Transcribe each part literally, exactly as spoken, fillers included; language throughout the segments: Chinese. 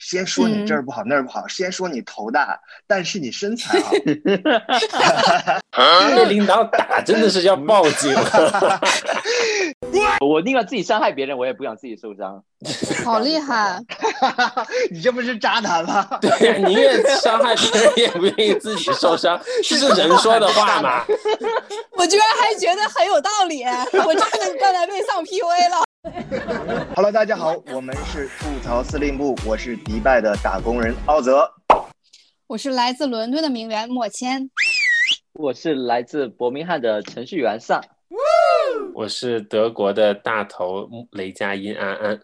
先说你这儿不好、嗯、那儿不好，先说你头大，但是你身材好。 被领导打真的是要报警。 我宁愿自己伤害别人，我也不想自己受伤。 好厉害！ 你这不是渣男吗？ 对呀，宁愿伤害别人也不愿意自己受伤，这是人说的话吗？ 我居然还觉得很有道理，我真的刚才被上 P U A 了。 Hello， 大家好，我们是吐槽司令部，我是迪拜的打工人奥泽， 我是来自伦敦的名媛莫谦， 我是来自伯明翰的程序员上， 我是德国的大头雷佳音安安。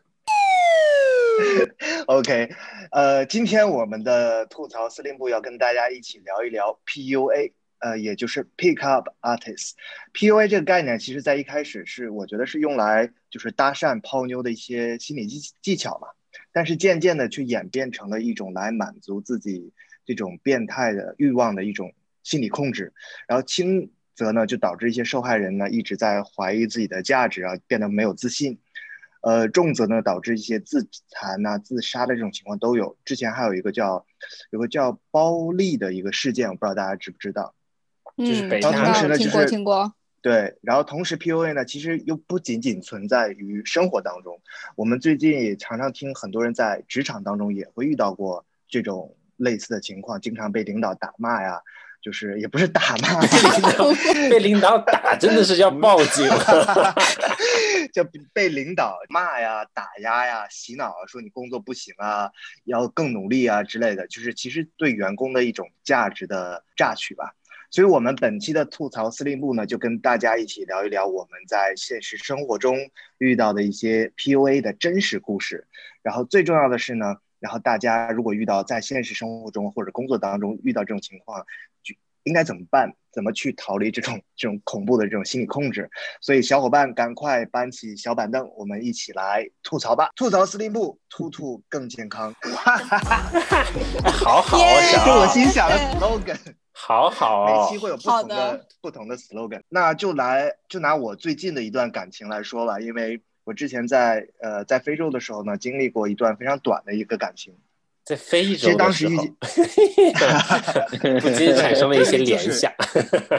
OK， 呃，今天我们的吐槽司令部要跟大家一起聊一聊 P U A， 呃，也就是 Pick Up Artist。P U A 这个概念，其实在一开始是我觉得是用来就是搭讪泡妞的一些心理技技巧嘛，但是渐渐的去演变成了一种来满足自己这种变态的欲望的一种心理控制，然后轻则呢就导致一些受害人呢一直在怀疑自己的价值啊，变得没有自信。呃，重则呢导致一些自残啊、自杀的这种情况都有。之前还有一个叫有个叫包丽的一个事件，我不知道大家知不知道。 嗯， 就是北大同时呢， 听过听过。 对，然后同时 P U A 呢，其实又不仅仅存在于生活当中，我们最近也常常听很多人在职场当中也会遇到过这种类似的情况，经常被领导打骂呀。就是也不是打骂， 被领导被领导打真的是要报警。 就被领导骂呀、打压呀、洗脑啊，说你工作不行啊，要更努力啊之类的，就是其实对员工的一种价值的榨取吧。所以我们本期的吐槽司令部呢，就跟大家一起聊一聊我们在现实生活中遇到的一些 P U A 的真实故事。然后最重要的是呢，然后大家如果遇到在现实生活中或者工作当中遇到这种情况，应该怎么办？怎么去逃离这种这种恐怖的这种心理控制？所以小伙伴赶快搬起小板凳，我们一起来吐槽吧！吐槽司令部，兔兔更健康。 好好啊， 想， 是我心想的 slogan。 好好、哦， 每期会有不同的不同的 slogan。那就来就拿我最近的一段感情来说吧，因为我之前在呃在非洲的时候呢，经历过一段非常短的一个感情。 在非洲的时候，不禁产生了一些联想， 就是、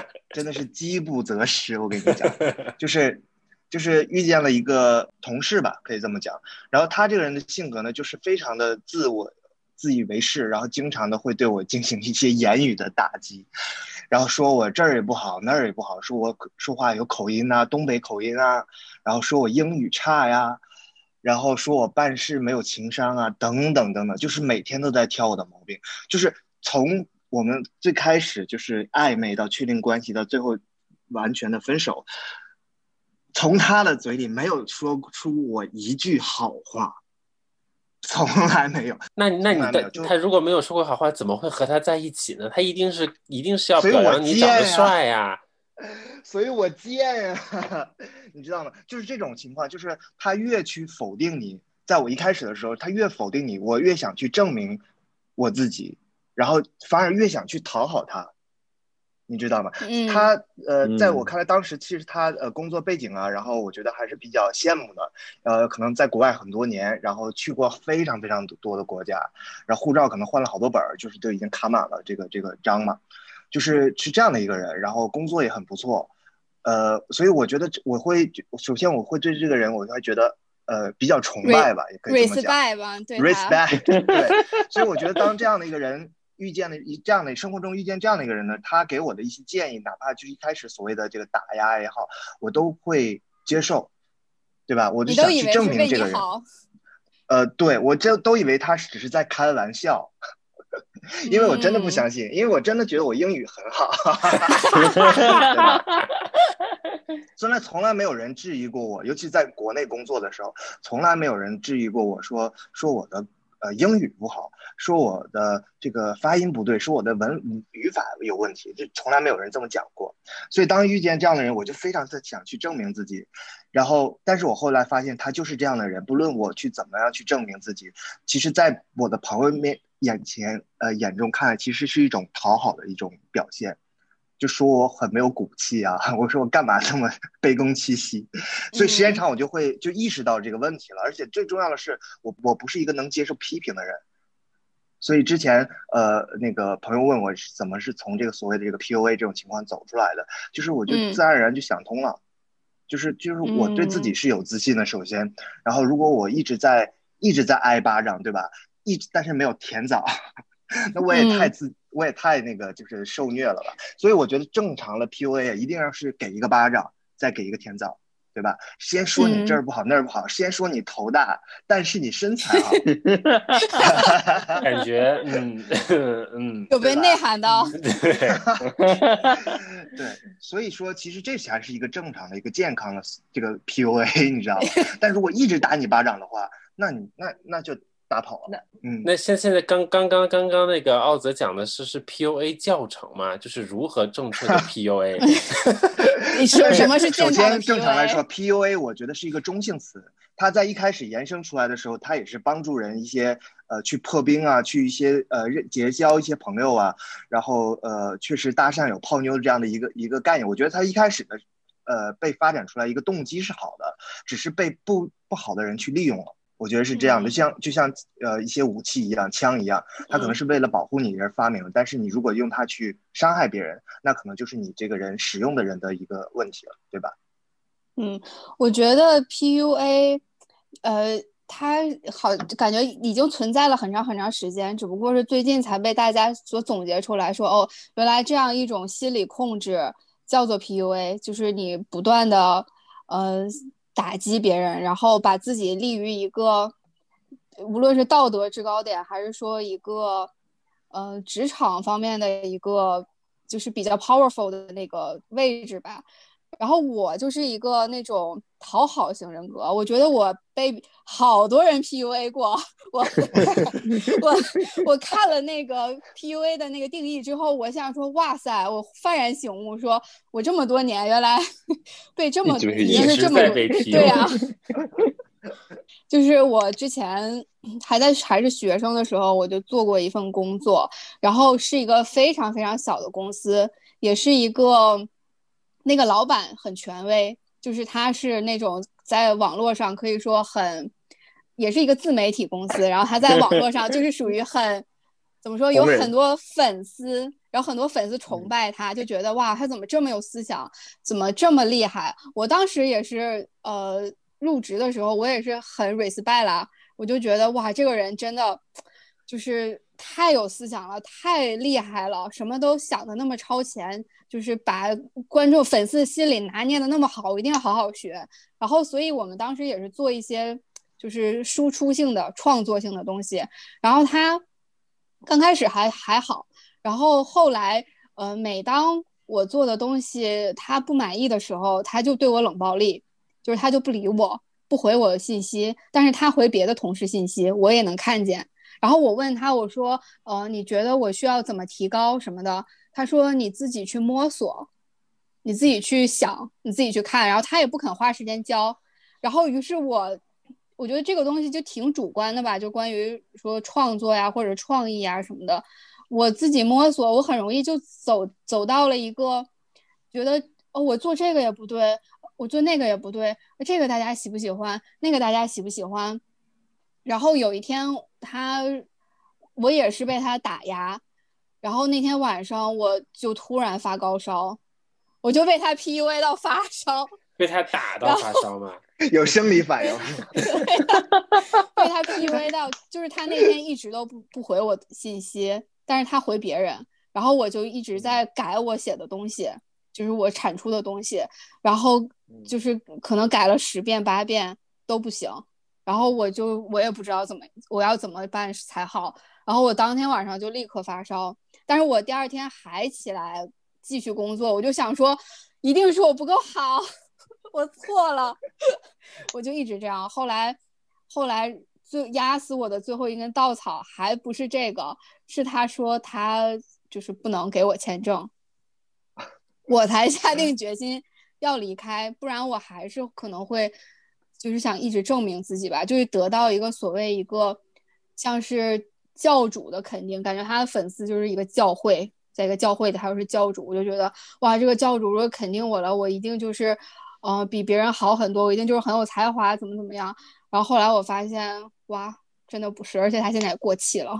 真的是饥不择食。我跟你讲，就是就是遇见了一个同事吧，可以这么讲。然后他这个人的性格呢，就是非常的自我、自以为是，然后经常的会对我进行一些言语的打击，然后说我这儿也不好，那儿也不好，说我说话有口音啊，东北口音啊，然后说我英语差呀。然后说我办事没有情商啊，等等等等，就是每天都在挑我的毛病。就是从我们最开始就是暧昧到确定关系，到最后完全的分手，从他的嘴里没有说出我一句好话，从来没有。 那那你的他如果没有说过好话，怎么会和他在一起呢？他一定是一定是要表扬你长得帅呀。 所以我贱呀，你知道吗？就是这种情况，就是他越去否定你，在我一开始的时候，他越否定你，我越想去证明我自己，然后反而越想去讨好他，你知道吗？ 嗯、 他呃，在我看来，当时其实他呃工作背景啊，然后我觉得还是比较羡慕的，呃，可能在国外很多年，然后去过非常非常多的国家，然后护照可能换了好多本，就是都已经卡满了这个这个章嘛。就是是这样的一个人，然后工作也很不错，呃，所以我觉得我会首先我会对这个人我会觉得呃比较崇拜吧，也可以这么讲 ，respect 吧，对 ，respect， 对，所以我觉得当这样的一个人遇见了这样的生活中遇见这样的一个人呢，他给我的一些建议，哪怕就一开始所谓的这个打压也好，我都会接受，对吧？我就想去证明这个人，呃，对，我这都以为他只是在开玩笑。因为我真的不相信、嗯、因为我真的觉得我英语很好。对吧？从来从来没有人质疑过我，尤其在国内工作的时候，从来没有人质疑过我说说我的呃英语不好，说我的这个发音不对，说我的文语法有问题，这从来没有人这么讲过。所以当遇见这样的人，我就非常的想去证明自己。然后但是我后来发现他就是这样的人，不论我去怎么样去证明自己，其实在我的朋友面眼前呃眼中看其实是一种讨好的一种表现，就说我很没有骨气啊，我说我干嘛这么卑躬屈膝。所以时间长我就会就意识到这个问题了、嗯、而且最重要的是我我不是一个能接受批评的人， 所以之前呃那个朋友问我是怎么是从这个所谓的这个 P U A 这种情况走出来的，就是我就自然而然就想通了，嗯、就是就是我对自己是有自信的，首先，然后如果我一直在一直在挨巴掌，对吧？一直但是没有甜枣，那我也太自、嗯、我也太那个就是受虐了吧。所以我觉得正常的 P U A 一定要是给一个巴掌，再给一个甜枣。对吧？先说你这儿不好、嗯、那儿不好，先说你头大，但是你身材好， 感觉嗯嗯有被内涵到。 对对，所以说其实这才是一个正常的一个健康的这个 P U A， 你知道吗？但如果一直打你巴掌的话，那你那那就打跑了。嗯， 那现现在刚刚刚刚刚那个奥泽讲的是是 P U A 教程嘛，就是如何正确的 P U A。 你说什么是健康的 P U A？ 首先正常来说 ，P U A 我觉得是一个中性词，它在一开始延伸出来的时候，它也是帮助人一些呃去破冰啊，去一些呃结交一些朋友啊，然后呃确实搭讪有泡妞这样的一个一个概念。我觉得它一开始的呃被发展出来一个动机是好的，只是被不不好的人去利用了。我觉得是这样的，就像就像呃一些武器一样，枪一样，它可能是为了保护你而发明的，但是你如果用它去伤害别人，那可能就是你这个人使用的人的一个问题了，对吧？ 嗯，我觉得 P U A， 呃，它好感觉已经存在了很长很长时间，只不过是最近才被大家所总结出来说，哦，原来这样一种心理控制叫做 P U A， 就是你不断的呃。打击别人，然后把自己立于一个无论是道德制高点，还是说一个呃职场方面的一个就是比较 powerful 的那个位置吧。然后我就是一个那种讨好型人格，我觉得我被好多人 P U A 过。我我我看了那个 P U A 的那个定义之后，我想说，哇塞，我幡然醒悟，说我这么多年原来被这么一直这么在被 P U A。 对啊，就是我之前还在还是学生的时候，我就做过一份工作，然后是一个非常非常小的公司，也是一个。那个老板很权威，就是他是那种在网络上可以说很，也是一个自媒体公司，然后他在网络上就是属于很，怎么说，有很多粉丝，然后很多粉丝崇拜他，就觉得哇，他怎么这么有思想，怎么这么厉害？我当时也是，呃，入职的时候我也是很 respect 啦，我就觉得哇，这个人真的就是太有思想了，太厉害了，什么都想的那么超前。就是把观众粉丝的心理拿捏的那么好，我一定要好好学。然后，所以我们当时也是做一些就是输出性的、创作性的东西。然后他刚开始还还好，然后后来，呃，每当我做的东西他不满意的时候，他就对我冷暴力，就是他就不理我，不回我的信息，但是他回别的同事信息，我也能看见。然后我问他，我说，呃，你觉得我需要怎么提高什么的？他说你自己去摸索，你自己去想，你自己去看，然后他也不肯花时间教。然后于是我我觉得这个东西就挺主观的吧，就关于说创作呀或者创意呀什么的，我自己摸索，我很容易就走走到了一个觉得哦，我做这个也不对，我做那个也不对，这个大家喜不喜欢，那个大家喜不喜欢。然后有一天他我也是被他打压，然后那天晚上我就突然发高烧，我就被他 P U A 到发烧。 被他打到发烧吗？ 有生理反应。 被他 P U A 到，就是他那天一直都不不回我信息，但是他回别人，然后我就一直在改我写的东西，就是我产出的东西，然后就是可能改了十遍八遍都不行，然后我就我也不知道怎么我要怎么办才好，然后我当天晚上就立刻发烧，但是我第二天还起来继续工作，我就想说一定是我不够好，我错了，我就一直这样。后来后来最压死我的最后一根稻草还不是这个，是他说他就是不能给我签证，我才下定决心要离开，不然我还是可能会就是想一直证明自己吧，就是得到一个所谓一个像是教主的肯定，感觉他的粉丝就是一个教会，在一个教会里他又是教主，我就觉得哇，这个教主如果肯定我了，我一定就是呃比别人好很多，我一定就是很有才华，怎么怎么样。然后后来我发现哇，真的不是，而且他现在也过气了。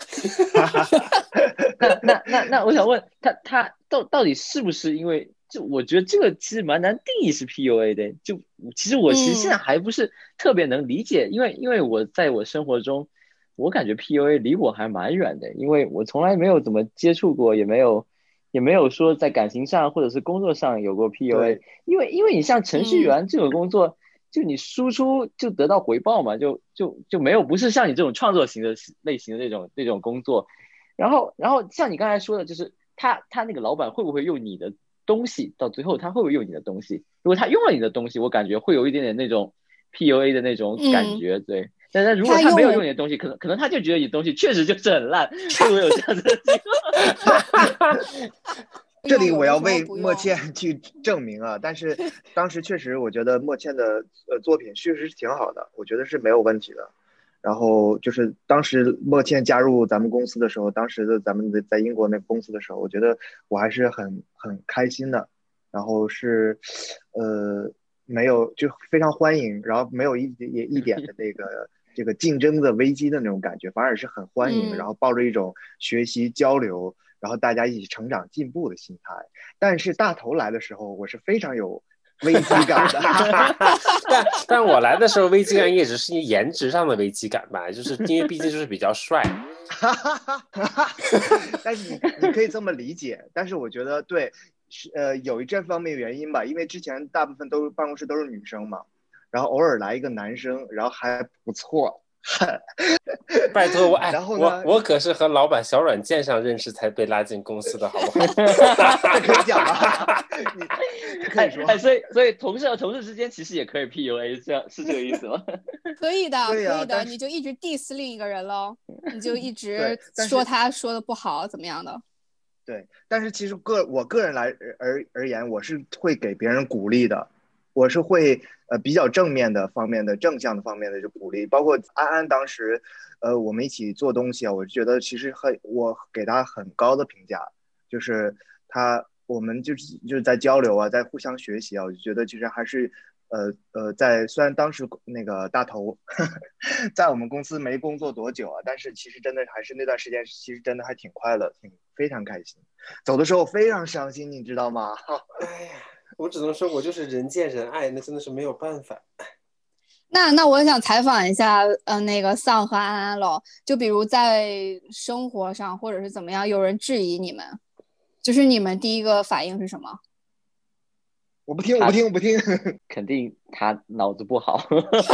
那那那那，我想问他，他到到底是不是因为？就我觉得这个其实蛮难定义是 P U A 的。就其实我其实现在还不是特别能理解，嗯、因为因为我在我生活中，我感觉 P U A 离我还蛮远的，因为我从来没有怎么接触过，也没有也没有说在感情上或者是工作上有过 P U A。因为因为你像程序员这种工作。嗯就你输出就得到回报嘛，就就就没有不是像你这种创作型的类型的那种那种工作，然后然后像你刚才说的，就是他他那个老板会不会用你的东西，到最后他会不会用你的东西？如果他用了你的东西，我感觉会有一点点那种 P U A 的那种感觉，嗯、对。但是如果他没有用你的东西，可能可能他就觉得你的东西确实就是很烂，会不会有这样子的情况？ 这里我要为莫倩去证明啊，但是当时确实我觉得莫倩的呃作品确实是挺好的，我觉得是没有问题的。然后就是当时莫倩加入咱们公司的时候，当时的咱们的在英国那个公司的时候，我觉得我还是很很开心的。然后是呃没有就非常欢迎，然后没有一也一点的那个这个竞争的危机的那种感觉，反而是很欢迎， 嗯、 然后抱着一种学习交流。然后大家一起成长进步的心态，但是大头来的时候，我是非常有危机感的。 但但我来的时候，危机感也只是颜值上的危机感吧，就是因为毕竟就是比较帅。 但是你你可以这么理解，但是我觉得对，是呃有一这方面原因吧，因为之前大部分都办公室都是女生嘛，然后偶尔来一个男生，然后还不错。 拜托我，哎， 然后我我可是和老板小软件上认识才被拉进公司的，好不好？ 这可以讲啊，你可以说。 哎，所以所以同事和同事之间其实也可以 P U A， 这样是这个意思吗？ 可以的， 啊、 可以的，你就一直 diss 另一个人喽，你就一直说他说的不好，怎么样的？ 对，但是其实个我个人来而而言，我是会给别人鼓励的。我是会呃比较正面的方面的正向的方面的就鼓励，包括安安当时，呃我们一起做东西啊，我觉得其实很我给他很高的评价，就是他我们就是就是在交流啊，在互相学习啊，我就觉得其实还是呃呃在虽然当时那个大头呵呵在我们公司没工作多久啊，但是其实真的还是那段时间其实真的还挺快乐，挺非常开心，走的时候非常伤心，你知道吗？ 哎呀。我只能说，我就是人见人爱，那真的是没有办法。 那那我想采访一下，呃，那个丧和安安了。就比如在生活上或者是怎么样，有人质疑你们，就是你们第一个反应是什么？ 我不听，我不听，我不听。 肯定他脑子不好。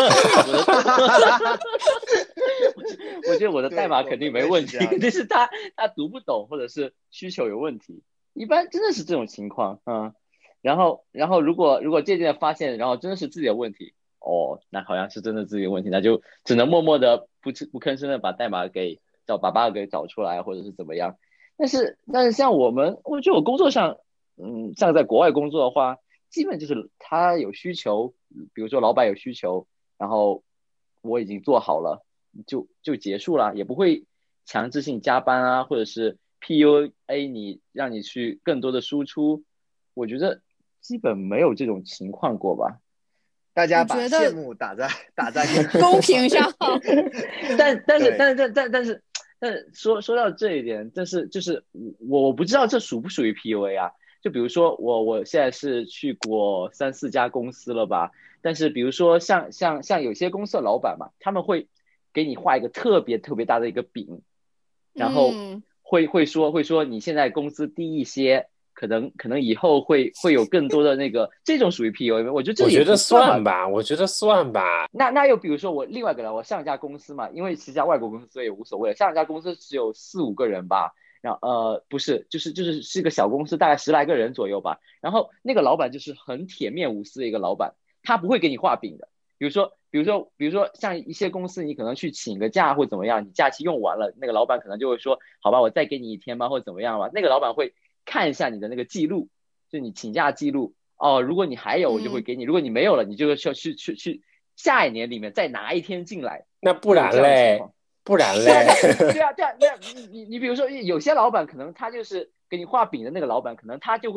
我觉得我的代码肯定没问题，肯定是他他读不懂，或者是需求有问题。一般真的是这种情况，嗯。然后，然后如果如果渐渐的发现，然后真的是自己的问题，哦，那好像是真的自己的问题，那就只能默默的不不吭声的把代码给找把 bug 给找出来，或者是怎么样。但是但是像我们，我觉得我工作上，嗯，像在国外工作的话，基本就是他有需求，比如说老板有需求，然后我已经做好了，就就结束了，也不会强制性加班啊，或者是 P U A 你让你去更多的输出，我觉得。基本没有这种情况过吧？ 大家把羡慕打在打在公屏上。 但但是但是但但但是但是说说到这一点，但是就是我我不知道这属不属于 P U A 啊？就比如说我我现在是去过三四家公司了吧？但是比如说像像像有些公司的老板嘛，他们会给你画一个特别特别大的一个饼，然后会会说会说你现在工资低一些。可能可能以后会会有更多的那个这种属于 P U A， 我觉得这我觉得算吧，我觉得算吧。 那那又比如说我另外一个人，我上一家公司嘛，因为其实家外国公司所以也无所谓，上一家公司只有四五个人吧，然后呃不是就是就是是一个小公司，大概十来个人左右吧。然后那个老板就是很铁面无私的一个老板，他不会给你画饼的。比如说比如说比如说像一些公司，你可能去请个假或怎么样，你假期用完了，那个老板可能就会说，好吧，我再给你一天吧，或怎么样吧。那个老板会看一下你的那个记录，就你请假记录哦。如果你还有，我就会给你；嗯、如果你没有了，你就去去去去下一年里面再拿一天进来。 那不然嘞？不然嘞？ 对啊，对啊，那你你你比如说，有些老板可能他就是给你画饼的那个老板，可能他就会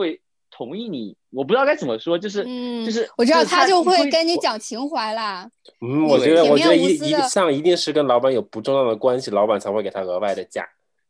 同意你，我不知道该怎么说，就是嗯， 就是我知道他就会跟你讲情怀啦。 嗯，我觉得我觉得一一上一定是跟老板有不重要的关系，老板才会给他额外的价。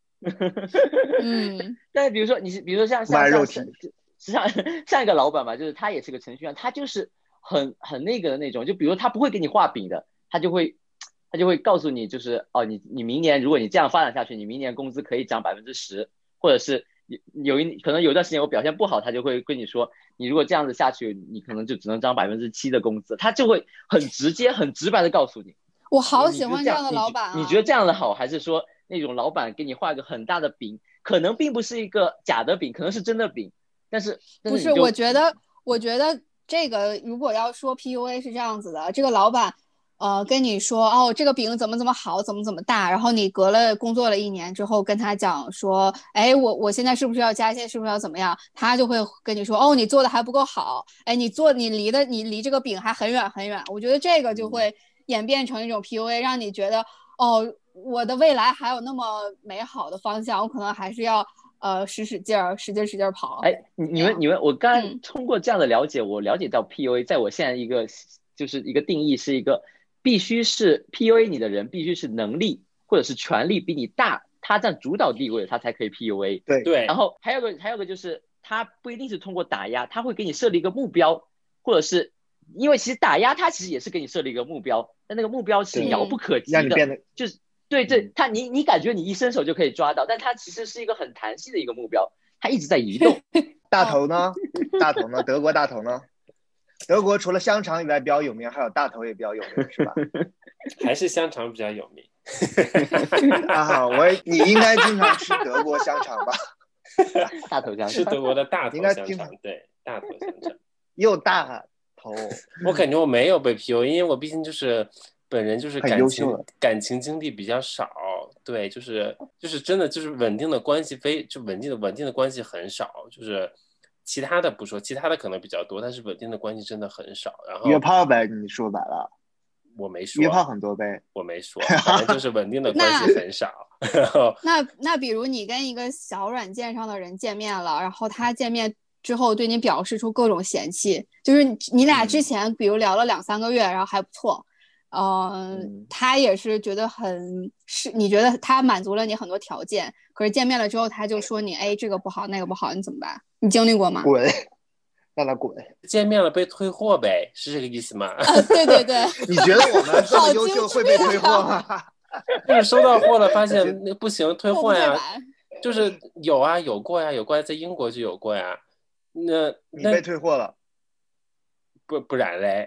嗯， 但是比如说你比如说像像像像像一个老板吧，就是他也是个程序员，他就是很很那个的那种，就比如他不会给你画饼的，他就会他就会告诉你，就是哦，你你明年如果你这样发展下去，你明年工资可以涨百分之十，或者是有一可能有段时间我表现不好，他就会跟你说，你如果这样子下去，你可能就只能涨百分之七的工资，他就会很直接很直白的告诉你。 我好喜欢这样的老板啊！ 你觉得这样的好，还是说那种老板给你画一个很大的饼，可能并不是一个假的饼，可能是真的饼，但是不是？我觉得，我觉得这个如果要说 P U A 是这样子的，这个老板呃跟你说哦，这个饼怎么怎么好，怎么怎么大，然后你隔了工作了一年之后跟他讲说，哎，我我现在是不是要加薪，是不是要怎么样？他就会跟你说，哦，你做的还不够好，哎，你做你离的你离这个饼还很远很远。我觉得这个就会演变成一种 P U A， 让你觉得哦，我的未来还有那么美好的方向，我可能还是要呃使使劲儿，使劲使劲跑。 哎，你们你们，我刚才通过这样的了解，嗯、我了解到 P U A 在我现在一个就是一个定义是一个必须是 P U A 你的人必须是能力或者是权力比你大，他占主导地位，他才可以 P U A。 对对。 然后还有个还有个就是他不一定是通过打压，他会给你设立一个目标，或者是。因为其实打压它其实也是给你设立一个目标，但那个目标是遥不可及的， 让你变得就是对对，它你你感觉你一伸手就可以抓到，但它其实是一个很弹性的一个目标，它一直在移动。 大头呢？大头呢？德国大头呢？德国除了香肠以外比较有名，还有大头也比较有名，是吧？ 还是香肠比较有名。 啊，我你应该经常吃德国香肠吧？ 大头香肠是德国的大头香肠，对，大头香肠又大。 我感觉我没有被 P U A， 因为我毕竟就是本人就是感情感情经历比较少，对，就是就是真的就是稳定的关系非就稳定的稳定的关系很少，就是其他的不说，其他的可能比较多，但是稳定的关系真的很少。然后约炮呗，你说白了， 我没说约炮很多呗， 我没说，反正就是稳定的关系很少。然后那那比如你跟一个小软件上的人见面了，然后他见面之后对你表示出各种嫌弃，就是你俩之前比如聊了两三个月，然后还不错，呃、嗯，他也是觉得很是，你觉得他满足了你很多条件，可是见面了之后他就说你哎这个不好那个不好，你怎么办？你经历过吗？ 滚，让他滚！ 见面了被退货呗，是这个意思吗？ 啊、对对对。 你觉得我们这么优秀会被退货吗？ 就是收到货了，发现那不行，退货呀。就是有啊，有过呀，有过呀，在英国就有过呀。那你被退货了， 不不然嘞？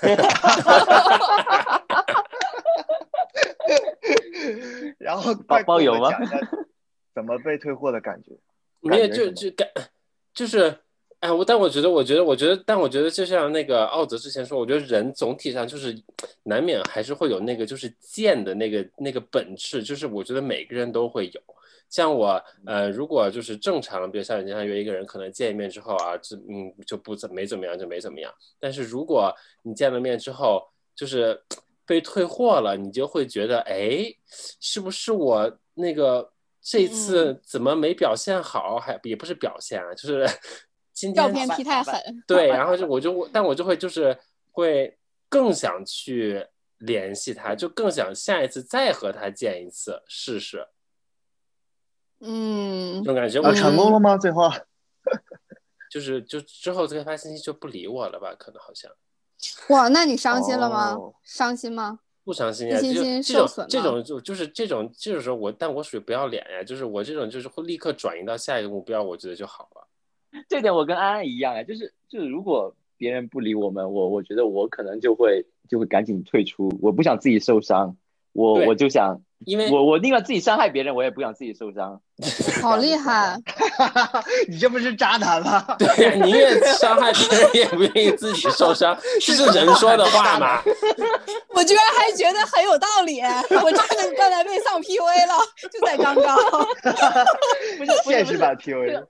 然后包邮吗？ 怎么被退货的感觉？ 没有，就就感就是，哎，我但我觉得，我觉得，我觉得，但我觉得，就像那个奥泽之前说，我觉得人总体上就是难免还是会有那个就是贱的那个那个本质，就是我觉得每个人都会有。像我，呃，如果就是正常，比如像你经常约一个人，可能见一面之后啊，就嗯就不怎没怎么样，就没怎么样。但是如果你见了面之后，就是被退货了，你就会觉得，哎，是不是我那个这次怎么没表现好？还也不是表现啊，就是今天照片 P 太狠。 对，然后就我就但我就会就是会更想去联系他，就更想下一次再和他见一次试试。 嗯， 这种感觉我、啊、成功了吗？最后就是就之后再发信息就不理我了吧？可能好像。 哇，那你伤心了吗？ 哦、 伤心吗？ 不伤心呀， 自信心受损吗？ 这种就就是这种这种时候我，但我属于不要脸呀，就是我这种就是会立刻转移到下一个目标，我觉得就好了。 这点我跟安安一样哎，就是就是如果别人不理我们，我我觉得我可能就会就会赶紧退出，我不想自己受伤，我我就想。 因为我我宁愿自己伤害别人，我也不想自己受伤。 好厉害！ 你这不是渣男吗？ 对，宁愿伤害别人，也不愿意自己受伤，这是人说的话吗？ 我居然还觉得很有道理，我真的刚才被上 P U A 了，就在刚刚。 不是现实版 P U A。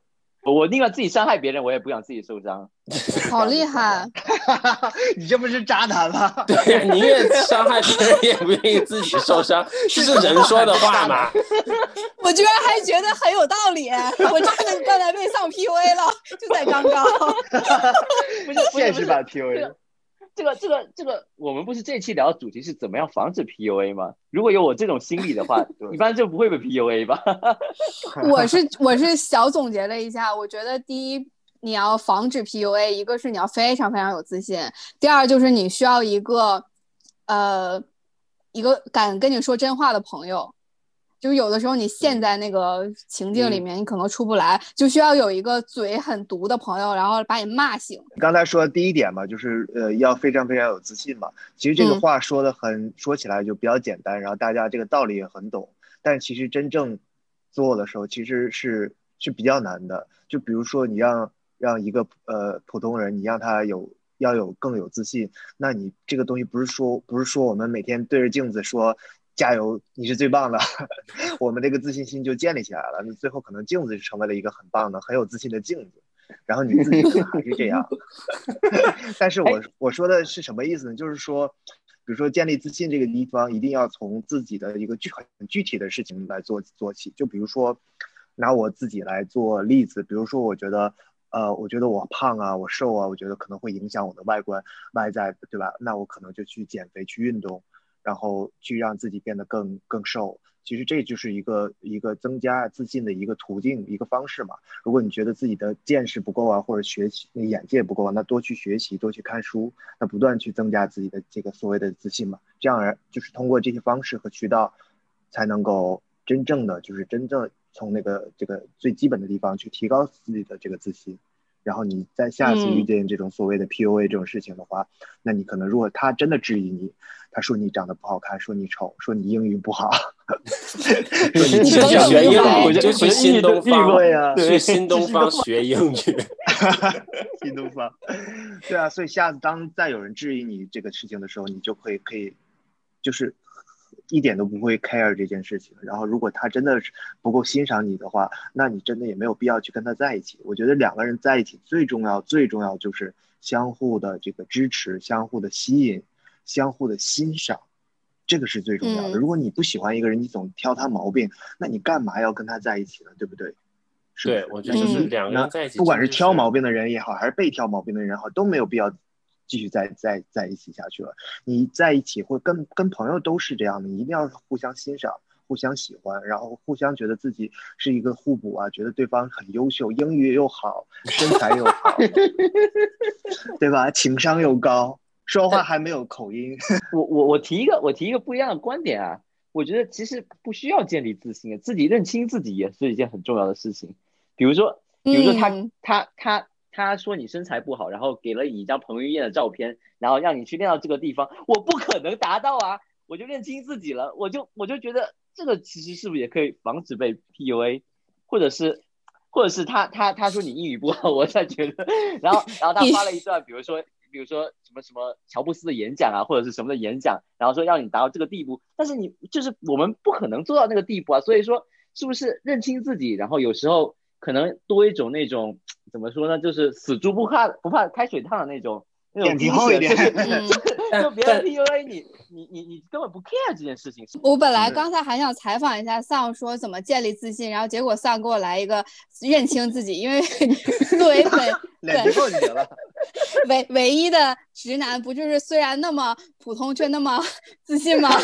我宁愿自己伤害别人，我也不想自己受伤。 好厉害！ 你这不是渣男吗？ 对呀，宁愿伤害别人也不愿意自己受伤，这是人说的话吗？ 我居然还觉得很有道理，我真的刚才被上 P U A 了，就在刚刚。 不是现实版 P U A。 这个这个这个，我们不是这期聊的主题是怎么样防止 P U A 吗？如果有我这种心理的话，一般就不会被 P U A 吧。 我是我是小总结了一下，我觉得第一，你要防止 P U A， 一个是你要非常非常有自信，第二就是你需要一个呃一个敢跟你说真话的朋友。就是有的时候你陷在那个情境里面，你可能出不来，就需要有一个嘴很毒的朋友，然后把你骂醒。 刚才说的第一点嘛，就是呃要非常非常有自信嘛。其实这个话说的很、嗯、说起来就比较简单，然后大家这个道理也很懂，但其实真正做的时候其实是是比较难的。就比如说你让让一个呃普通人，你让他有要有更有自信，那你这个东西不是说不是说我们每天对着镜子说加油，你是最棒的，我们这个自信心就建立起来了。你最后可能镜子就成为了一个很棒的、很有自信的镜子，然后你自己可能还是这样。但是我我说的是什么意思呢？就是说，比如说建立自信这个地方，一定要从自己的一个具很具体的事情来做做起。就比如说，拿我自己来做例子，比如说，我觉得。呃，我觉得我胖啊，我瘦啊，我觉得可能会影响我的外观、外在，对吧？那我可能就去减肥、去运动。然后去让自己变得更更瘦，其实这就是一个一个增加自信的一个途径，一个方式嘛。如果你觉得自己的见识不够啊，或者学习眼界不够啊，那多去学习，多去看书，那不断去增加自己的这个所谓的自信嘛。这样就是通过这些方式和渠道，才能够真正的就是真正从那个这个最基本的地方去提高自己的这个自信。然后你在下次遇见这种所谓的 P U A 这种事情的话、嗯、那你可能如果他真的质疑你，他说你长得不好看，说你丑，说你英语不好，说你学学英语就去新东方， 啊、 去新东方学英语。 新东方，对啊，所以下次当再有人质疑你这个事情的时候，你就可以可以就是一点都不会 care 这件事情。然后如果他真的是不够欣赏你的话，那你真的也没有必要去跟他在一起。我觉得两个人在一起最重要最重要就是相互的这个支持，相互的吸引，相互的欣赏，这个是最重要的、嗯、如果你不喜欢一个人，你总挑他毛病，那你干嘛要跟他在一起呢？对不对？是不是？ 对，我觉得就是两个人在一起、 嗯、不管是挑毛病的人也好，还是被挑毛病的人也好，都没有必要继续在在在一起下去了。你在一起或跟跟朋友都是这样的，你一定要互相欣赏，互相喜欢，然后互相觉得自己是一个互补啊，觉得对方很优秀，英语又好，身材又好，对吧？情商又高，说话还没有口音。 我我我提一个我提一个不一样的观点啊，我觉得其实不需要建立自信，自己认清自己也是一件很重要的事情。比如说，比如说他、嗯、他他他说你身材不好，然后给了你一张彭于晏的照片，然后让你去练到这个地方，我不可能达到啊，我就认清自己了，我就我就觉得这个其实是不是也可以防止被 P U A， 或者是或者是他他他说你英语不好，我才觉得，然后然后他发了一段，比如说比如说什么什么乔布斯的演讲啊，或者是什么的演讲，然后说让你达到这个地步，但是你就是我们不可能做到那个地步啊，所以说是不是认清自己，然后有时候可能多一种那种怎么说呢，就是死猪不怕不怕开水烫的那种那种脸皮厚一点， 就别人 P U A 你你你你根本不 care 这件事情。 我本来刚才还想采访一下丧，说怎么建立自信，然后结果丧给我来一个认清自己，因为作为本脸皮厚一点了。 唯唯一的直男，不就是虽然那么普通却那么自信吗？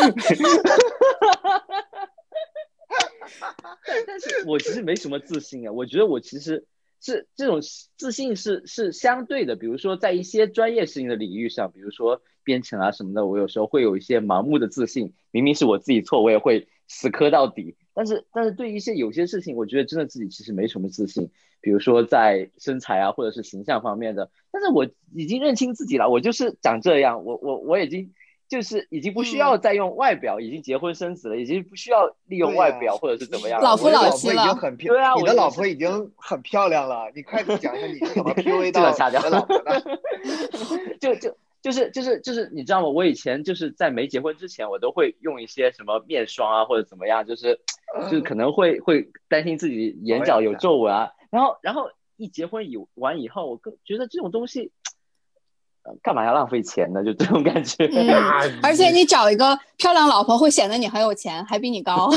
但是我其实没什么自信啊，我觉得我其实是这种自信是是相对的，比如说在一些专业性的领域上，比如说编程啊什么的，我有时候会有一些盲目的自信，明明是我自己错，我也会死磕到底。但是但是对于一些有些事情，我觉得真的自己其实没什么自信，比如说在身材啊或者是形象方面的，但是我已经认清自己了，我就是长这样，我我我已经就是已经不需要再用外表、嗯、已经结婚生子了，已经不需要利用外表、啊、或者是怎么样， 老夫老妻了。 对啊，你的老婆已经很漂亮了，你快讲一下你是怎么 P U A 到你的老婆的。 就就就是就是就是你知道吗？我以前就是在没结婚之前，我都会用一些什么面霜啊或者怎么样，就是就是可能会会担心自己眼角有皱纹啊， 然后然后一结婚以完以后，我更觉得这种东西。干嘛要浪费钱呢？就这种感觉。 嗯，而且你找一个漂亮老婆会显得你很有钱，还比你高。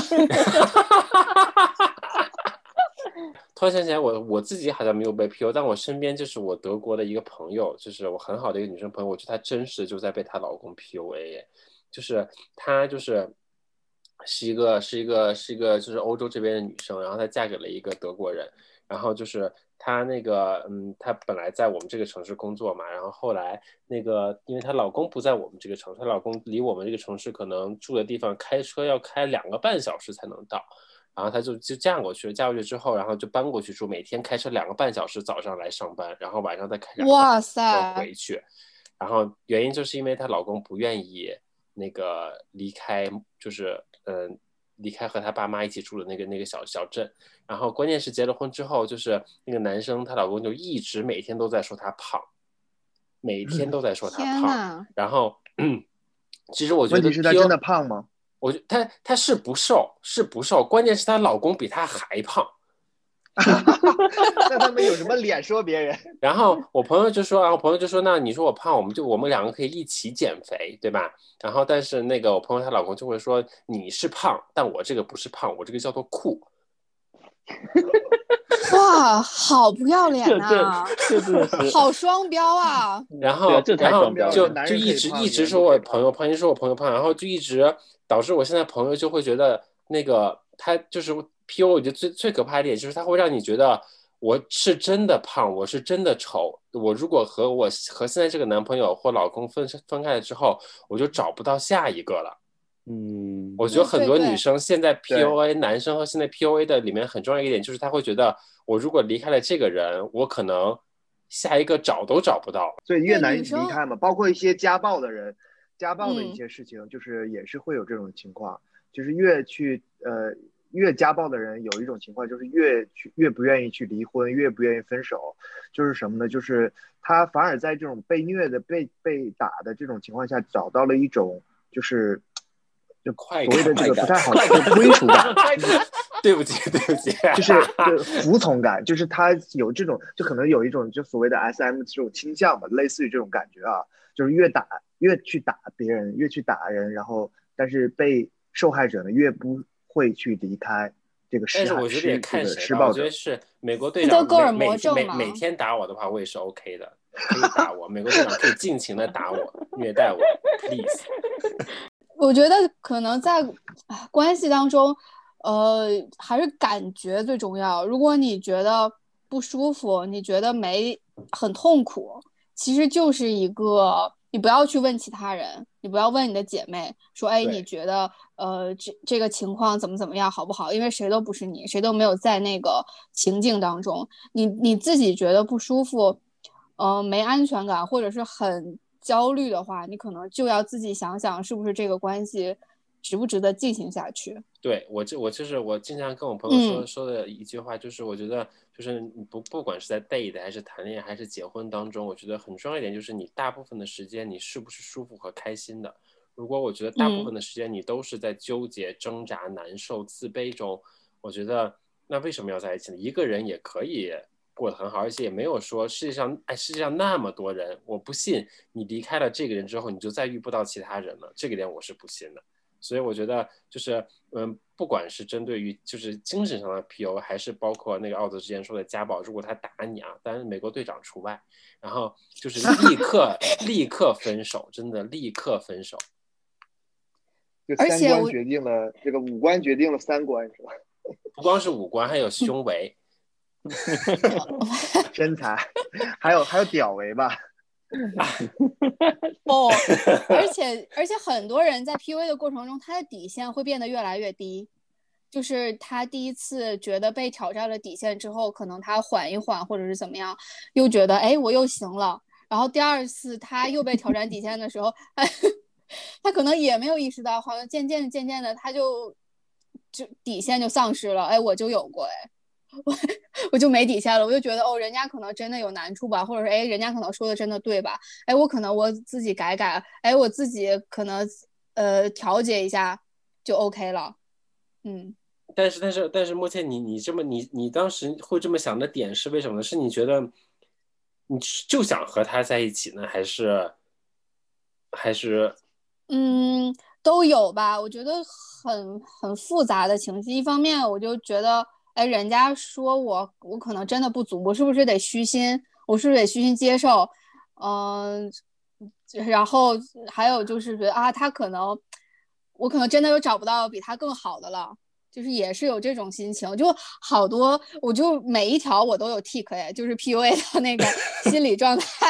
突然想起来我，我自己好像没有被 P U A， 但我身边就是我德国的一个朋友，就是我很好的一个女生朋友，我觉得她真实就在被她老公 P U A， 就是她就是是一个是一个是一个就是欧洲这边的女生，然后她嫁给了一个德国人，然后就是她那个嗯，她本来在我们这个城市工作嘛，然后后来那个因为她老公不在我们这个城市，她老公离我们这个城市可能住的地方开车要开两个半小时才能到。然后他就就嫁过去了，嫁过去之后，然后就搬过去住，每天开车两个半小时，早上来上班，然后晚上再开两个半小时回去。然后原因就是因为她老公不愿意那个离开，就是嗯、呃、离开和他爸妈一起住的那个那个小小镇。然后关键是结了婚之后，就是那个男生她老公就一直每天都在说她胖，每天都在说她胖。然后、嗯、其实我觉得问题是她真的胖吗？ 我觉得她她是不瘦，是不瘦，关键是她老公比她还胖。 那他们有什么脸说别人？ 然后我朋友就说，然后朋友就说，那你说我胖，我们就我们两个可以一起减肥，对吧？然后但是那个我朋友她老公就会说，你是胖，但我这个不是胖，我这个叫做酷。 哇，好不要脸呐！ 这这这好双标啊！ 然后， 这太双标了， 就就一直一直说我朋友胖，一直说我朋友胖，然后就一直导致我现在朋友就会觉得那个他就是 P U A， 我觉得最最可怕一点就是他会让你觉得我是真的胖，我是真的丑。我如果和我和现在这个男朋友或老公分分开了之后，我就找不到下一个了。 嗯， 我觉得很多女生现在 P U A， 男生和现在 P U A 的里面很重要一点就是他会觉得我如果离开了这个人，我可能下一个找都找不到。 所以越难离开嘛，包括一些家暴的人，家暴的一些事情，嗯、就是也是会有这种情况，就是越去呃越家暴的人有一种情况，就是越去越不愿意去离婚，越不愿意分手，就是什么呢？就是他反而在这种被虐的、被被打的这种情况下，找到了一种就是。就所谓的这个不太好的归属感， 对不起，对不起， 就是就服从感，就是他有这种，就可能有一种就所谓的 S M 这种倾向吧，类似于这种感觉啊，就是越打越去打别人，越去打人，然后但是被受害者呢越不会去离开这个施但是我觉得也看谁吧， 我觉得是美国队长每每每天打我的话，我也是 OK 的，可以打我，美国队长可以尽情的打我，虐待我 ，please。 我觉得可能在关系当中，呃，还是感觉最重要。如果你觉得不舒服，你觉得没很痛苦，其实就是一个，你不要去问其他人，你不要问你的姐妹说，哎，你觉得呃这这个情况怎么怎么样好不好？因为谁都不是你，谁都没有在那个情境当中，你你自己觉得不舒服，呃，没安全感，或者是很焦虑的话，你可能就要自己想想，是不是这个关系值不值得进行下去。 对，我就我就是我经常跟我朋友说、嗯、说的一句话，就是我觉得就是你不不管是在 date 还是谈恋爱还是结婚当中，我觉得很重要一点就是你大部分的时间你是不是舒服和开心的。如果我觉得大部分的时间你都是在纠结、挣扎、难受、自卑中，我觉得那为什么要在一起呢？一个人也可以过得很好，而且也没有说世界上哎世界上那么多人，我不信你离开了这个人之后你就再遇不到其他人了，这个点我是不信的。所以我觉得就是嗯，不管是针对于就是精神上的 P U A， 还是包括那个奥泽之前说的家暴，如果他打你啊，当然美国队长除外，然后就是立刻立刻分手，真的立刻分手。 就三观决定了这个五官决定了三观是吧？ 不光是五官，还有胸围、 身材，还有还有屌围吧。 哦，而且而且很多人在 P U A 的过程中，他的底线会变得越来越低。就是他第一次觉得被挑战了底线之后，可能他缓一缓或者是怎么样，又觉得哎我又行了。然后第二次他又被挑战底线的时候，哎、他可能也没有意识到，好像渐渐的渐渐的他就就底线就丧失了。哎，我就有过哎。我我就没底线了，我就觉得哦，人家可能真的有难处吧，或者是哎，人家可能说的真的对吧？哎，我可能我自己改改，哎，我自己可能呃调节一下就 OK 了。嗯， 但是但是但是，目前你你这么你你当时会这么想的点是为什么呢？是你觉得你就想和他在一起呢，还是还是嗯，都有吧。我觉得很很复杂的情绪。一方面，我就觉得，哎，人家说我我可能真的不足，我是不是得虚心？我是不是得虚心接受？嗯、然后还有就是觉得啊，他可能我可能真的又找不到比他更好的了。就是也是有这种心情，就好多，我就每一条我都有 tick 哎，就是 P U A 的那个心理状态。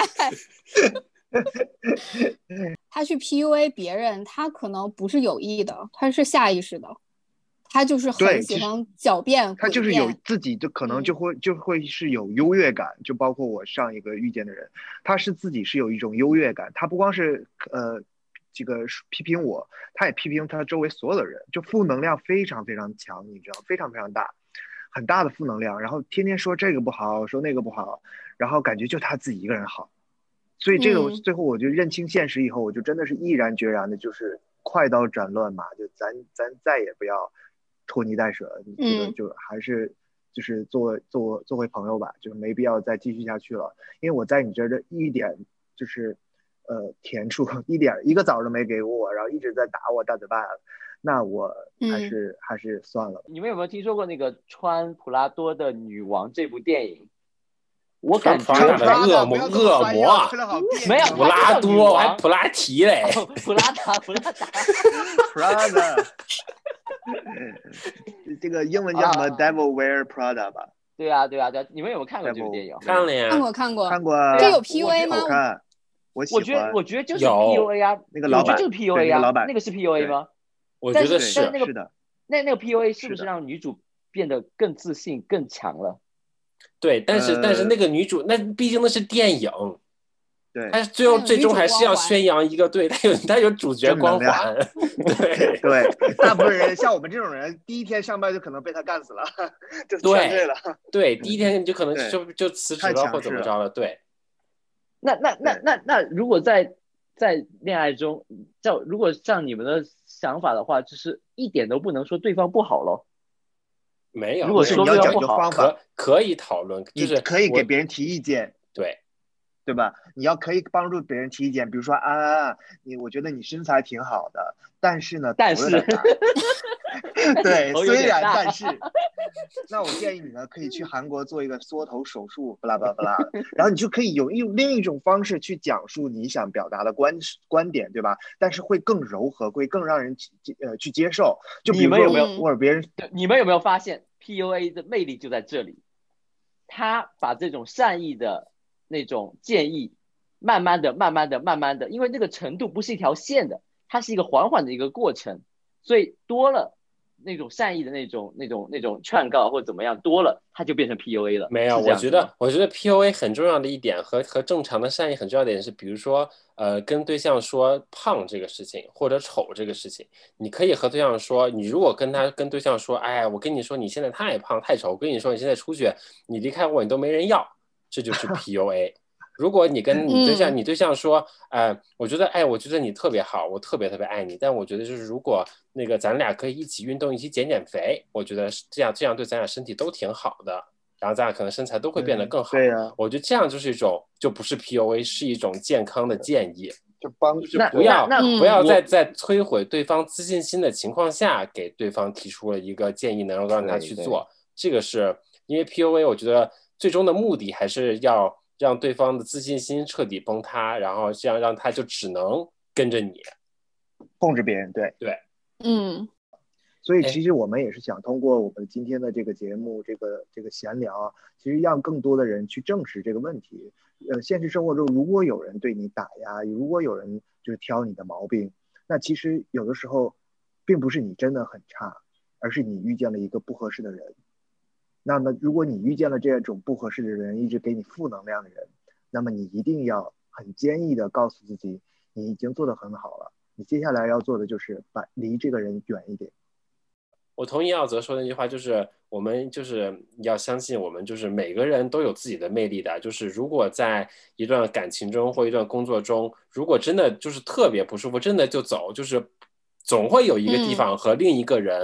他去 P U A 别人，他可能不是有意的，他是下意识的，他就是很喜欢狡辩， 他就是有自己就可能就会、嗯、就会是有优越感，就包括我上一个遇见的人，他是自己是有一种优越感，他不光是呃这个批评我，他也批评他周围所有的人，就负能量非常非常强，你知道，非常非常大，很大的负能量，然后天天说这个不好，说那个不好，然后感觉就他自己一个人好。所以这个、嗯、最后我就认清现实以后，我就真的是毅然决然的，就是快刀斩乱麻，就咱咱再也不要拖泥带水，这个就还是就是做做做回朋友吧，就是没必要再继续下去了。因为我在你这儿的一点就是呃甜处一点一个枣都没给我，然后一直在打我大嘴巴子，那我还是、嗯、还是算了。 你们有没有听说过那个穿普拉多的女王这部电影？我感觉恶魔恶魔啊， 没有普拉多，还普拉提嘞， 哦、普拉达普拉达 ，Prada， 这个英文叫什么、啊、？Devil Wear Prada 吧？ 对啊，对啊，对啊，你们有没有看过这部电影？ 看了呀， 看过，看过， 看过。 这有 P U A 吗？ 好看，我喜欢。 我觉得，我觉得就是 P U A 啊， 那个老板就是 P U A 啊， 那个那个是 P U A 吗？ 我觉得是，但是那个是的。 那那个 P U A 是不是让女主变得更自信、更强了？ 对，但是、呃、但是那个女主，那毕竟那是电影， 对， 她最后最终还是要宣扬一个，对，她有她有主角光环，对对，大部分人像我们这种人，第一天上班就可能被他干死了，就劝退了， 对，第一天你就可能就就辞职了或怎么着了，对。 那那那那那如果在在恋爱中，照如果像你们的想法的话，就是一点都不能说对方不好咯。 没有， 如果说要讲究方法， 可可以讨论，就是可以给别人提意见， 对， 对吧？你要可以帮助别人提意见，比如说啊，啊你我觉得你身材挺好的，但是呢， 但是， 对，虽然但是，那我建议你呢，可以去韩国做一个缩头手术，不啦不啦不啦的，然后你就可以有一另一种方式去讲述你想表达的观观点，对吧？但是会更柔和，会更让人呃去接受。就比如说你们有没有或者别人， 你们有没有发现 P U A 的魅力就在这里？他把这种善意的那种建议，慢慢的、慢慢的、慢慢的，因为那个程度不是一条线的，它是一个缓缓的一个过程，所以多了那种善意的那种、那种、那种劝告或者怎么样多了，它就变成 P U A 了。 没有，我觉得，我觉得 P U A 很重要的一点和和正常的善意很重要的一点是，比如说，呃，跟对象说胖这个事情或者丑这个事情，你可以和对象说，你如果跟他跟对象说，哎，我跟你说你现在太胖太丑，我跟你说你现在出去你离开我你都没人要，这就是 P U A。如果你跟你对象， 嗯、 你对象说，呃，我觉得，哎，我觉得你特别好，我特别特别爱你，但我觉得就是如果那个咱俩可以一起运动，一起减减肥，我觉得这样这样对咱俩身体都挺好的，然后咱俩可能身材都会变得更好。 对呀、啊， 我觉得这样就是一种，就不是 P U A， 是一种健康的建议， 就帮就不要不要在在摧毁对方自信心的情况下，给对方提出了一个建议，能够让他去做。这个是因为 P U A， 我觉得最终的目的还是要让对方的自信心彻底崩塌，然后这样让他就只能跟着你， 控制别人。对对， 嗯。 所以其实我们也是想通过我们今天的这个节目，这个这个闲聊，其实让更多的人去正视这个问题。呃，现实生活中，如果有人对你打压，如果有人就是挑你的毛病，那其实有的时候，并不是你真的很差，而是你遇见了一个不合适的人。那么，如果你遇见了这种不合适的人，一直给你负能量的人，那么你一定要很坚毅的告诉自己，你已经做得很好了。你接下来要做的就是把离这个人远一点。 我同意耀泽说的那句话，就是我们就是要相信，我们就是每个人都有自己的魅力的。就是如果在一段感情中或一段工作中，如果真的就是特别不舒服，真的就走，就是总会有一个地方和另一个人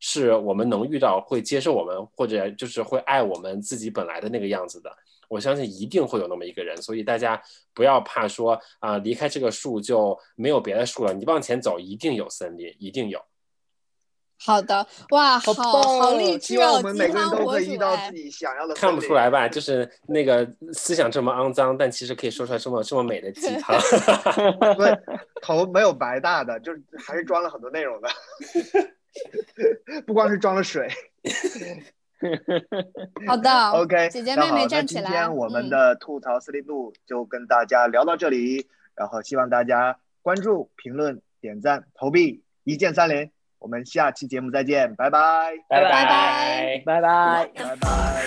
是我们能遇到会接受我们或者就是会爱我们自己本来的那个样子的。我相信一定会有那么一个人，所以大家不要怕说啊、呃，离开这个树就没有别的树了，你往前走一定有森林，一定有。 好的，哇，好好好励志哦！ 希望我们每个人都可以遇到自己想要的。 看不出来吧？就是那个思想这么肮脏，但其实可以说出来这么这么美的鸡汤。 对，头没有白大的，就是还是装了很多内容的，不光是装了水。 好的 ，OK， 姐姐妹妹站起来。 那今天我们的吐槽司令部就跟大家聊到这里，嗯、然后希望大家关注、评论、点赞、投币，一键三连。我们下期节目再见，拜拜， 拜拜拜， 拜拜。 拜拜。